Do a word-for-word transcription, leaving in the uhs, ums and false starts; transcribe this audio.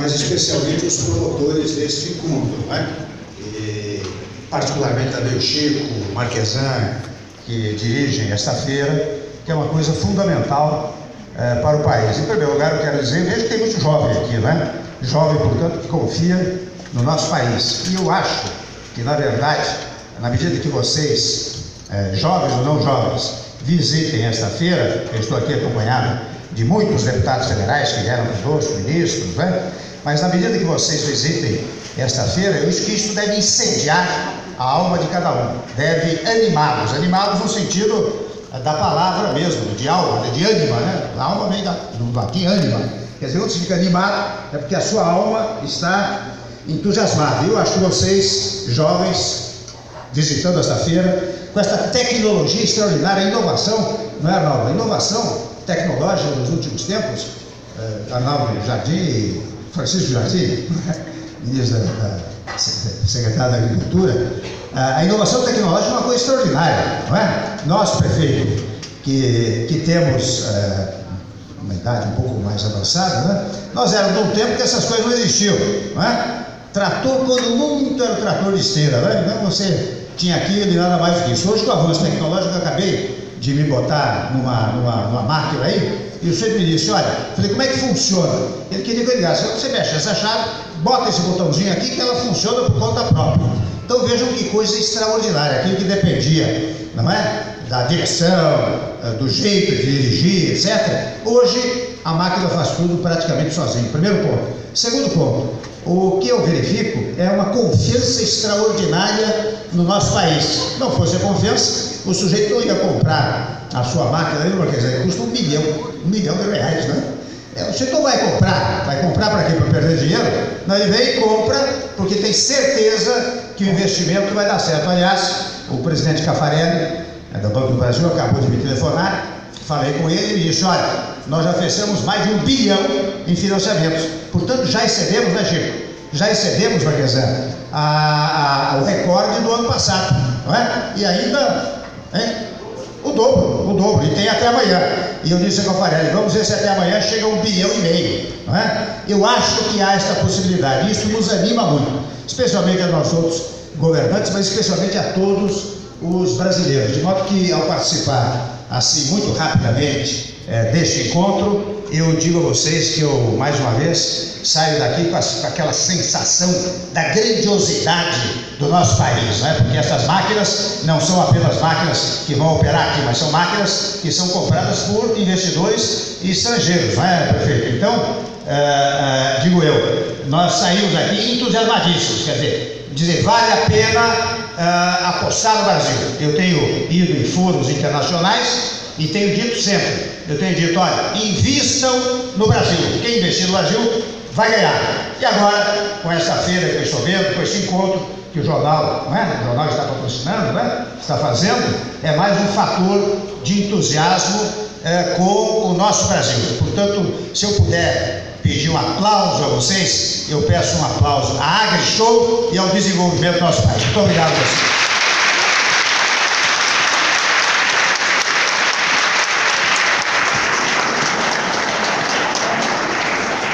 mas especialmente os promotores deste encontro, né? E, particularmente também o Chico, o Marquesan, que dirigem esta feira, que é uma coisa fundamental eh, para o país. Em primeiro lugar, eu quero dizer, vejo que tem muito jovem aqui, né? Jovem, portanto, que confia no nosso país. E eu acho que, na verdade, na medida que vocês, eh, jovens ou não jovens, visitem esta feira, eu estou aqui acompanhado de muitos deputados federais que vieram conosco, ministros, né? Mas na medida que vocês visitem esta feira, eu acho que isso deve incendiar a alma de cada um, deve animá-los, animá-los no sentido da palavra mesmo, de alma, de ânima, né? A alma vem da, do latim ânima, quer dizer, quando você fica animado, é porque a sua alma está entusiasmada. Eu acho que vocês, jovens, visitando esta feira, com esta tecnologia extraordinária, a inovação, não é, Arnaldo? A inovação tecnológica nos últimos tempos, eh, Arnaldo Jardim, Francisco Jardim, ministro da, da secretário da Agricultura, a inovação tecnológica é uma coisa extraordinária, não é? Nós, prefeito, que, que temos é, uma idade um pouco mais avançada, né? Nós éramos de um tempo que essas coisas não existiam, não é? Trator, quando muito era o trator de esteira, né? Então você tinha aquilo e nada mais do que isso. Hoje, com o avanço tecnológico, eu acabei de me botar numa, numa, numa máquina aí, e o senhor me disse, olha, falei, como é que funciona? Ele queria que eu ligasse. Você mexe essa chave, bota esse botãozinho aqui que ela funciona por conta própria. Então vejam que coisa extraordinária, aquilo que dependia, não é? Da direção, do jeito de dirigir, etcétera. Hoje a máquina faz tudo praticamente sozinha. Primeiro ponto. Segundo ponto, o que eu verifico é uma confiança extraordinária no nosso país. Não fosse a confiança, o sujeito não ia comprar a sua máquina, não quer dizer, custa um milhão, um milhão de reais, né? O sujeito não vai comprar, vai comprar para quê? Para perder dinheiro? Não, ele vem e compra porque tem certeza que o investimento vai dar certo. Aliás, o presidente Caffarelli, do Banco do Brasil, acabou de me telefonar, falei com ele e ele disse, olha, nós já fechamos mais de um bilhão em financiamentos, portanto já excedemos, né, Chico? Já excedemos, Marquesan, a, a, o recorde do ano passado, não é? E ainda, hein? O dobro, o dobro, e tem até amanhã. E eu disse ao Caffarelli, vamos ver se até amanhã chega a um bilhão e meio, não é? Eu acho que há esta possibilidade, isso nos anima muito, especialmente a nós outros governantes, mas especialmente a todos os brasileiros. De modo que, ao participar assim muito rapidamente é, deste encontro, eu digo a vocês que eu, mais uma vez, saio daqui com, a, com aquela sensação da grandiosidade do nosso país, não é? Porque essas máquinas não são apenas máquinas que vão operar aqui, mas são máquinas que são compradas por investidores estrangeiros, não é, prefeito? Então, é, é, digo eu, nós saímos aqui entusiasmadíssimos, quer dizer, dizer, vale a pena Uh, apostar no Brasil. Eu tenho ido em foros internacionais e tenho dito sempre, eu tenho dito, olha, invistam no Brasil, quem investir no Brasil vai ganhar. E agora, com essa feira que eu estou vendo, com esse encontro que o jornal, não é? O jornal está patrocinando, né? Está fazendo, é mais um fator de entusiasmo uh, com o nosso Brasil. Portanto, se eu puder pedir um aplauso a vocês, eu peço um aplauso à AgriShow e ao desenvolvimento do nosso país. Muito obrigado a vocês.